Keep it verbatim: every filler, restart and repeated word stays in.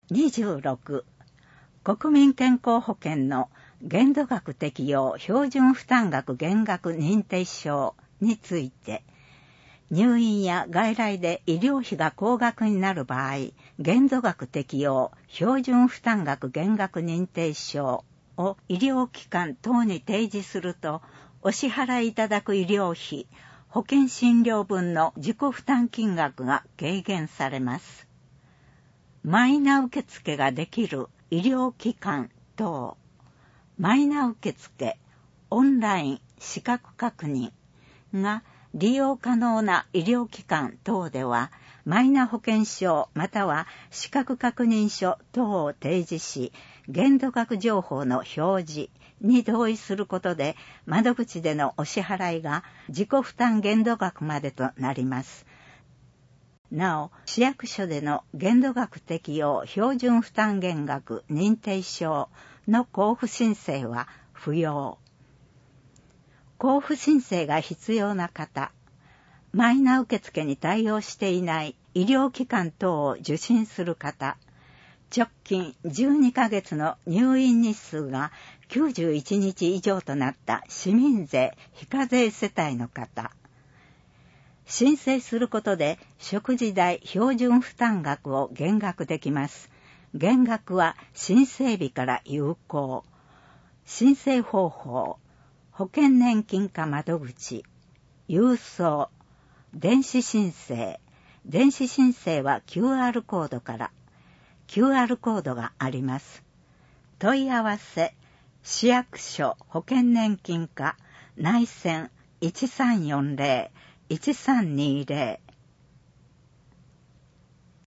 にじゅうろく、国民健康保険の限度額適用標準負担額減額認定証について、入院や外来で医療費が高額になる場合、限度額適用標準負担額減額認定証を医療機関等に提示すると、お支払いいただく医療費、保険診療分の自己負担金額が軽減されます。マイナ受付ができる医療機関等、マイナ受付、オンライン資格確認が利用可能な医療機関等では、マイナ保険証または資格確認書等を提示し、限度額情報の表示に同意することで、窓口でのお支払いが自己負担限度額までとなります。なお、市役所での限度額適用標準負担減額認定証の交付申請は不要。交付申請が必要な方、マイナ受付に対応していない医療機関等を受診する方、直近じゅうにかげつの入院日数がきゅうじゅういちにち以上となった市民税非課税世帯の方、申請することで食事代標準負担額を減額できます。減額は申請日から有効。申請方法、保険年金課窓口、郵送、電子申請。電子申請は キューアール コードから。キューアール コードがあります。問い合わせ、市役所保険年金課内線いちさんよんゼロ、いちさんにゼロ